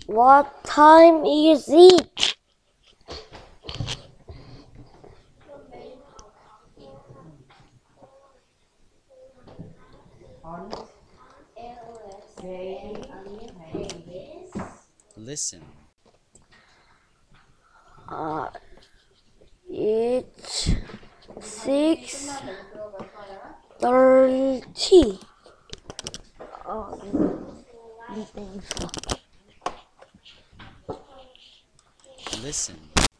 What time is it? Listen. It's 6:30. Oh, dito isa. Listen.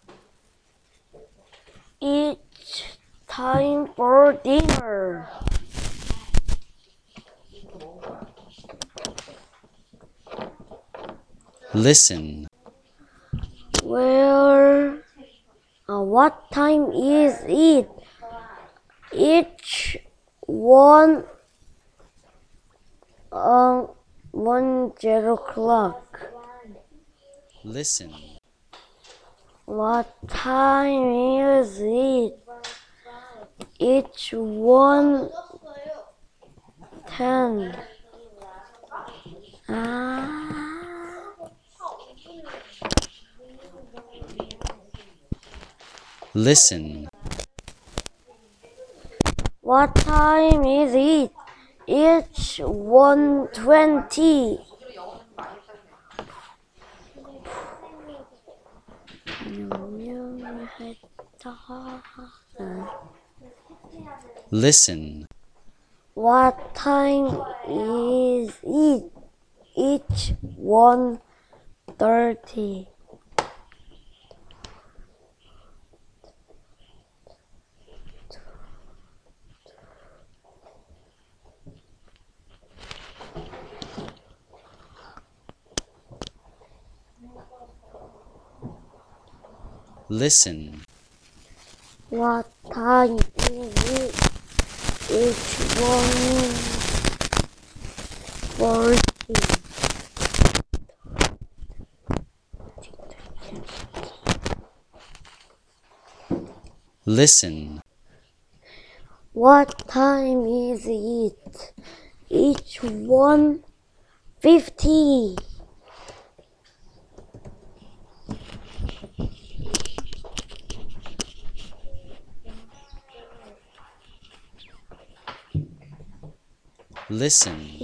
It's time for dinner. Listen. What time is it? It's one 1 o'clock. Listen. What time is it? It's 1:10. Listen. What time is it? It's 1:20. Listen. What time is it? It's 1:30. Listen. What time is it? It's 1:40. Listen. What time is it? It's 1:50. Listen.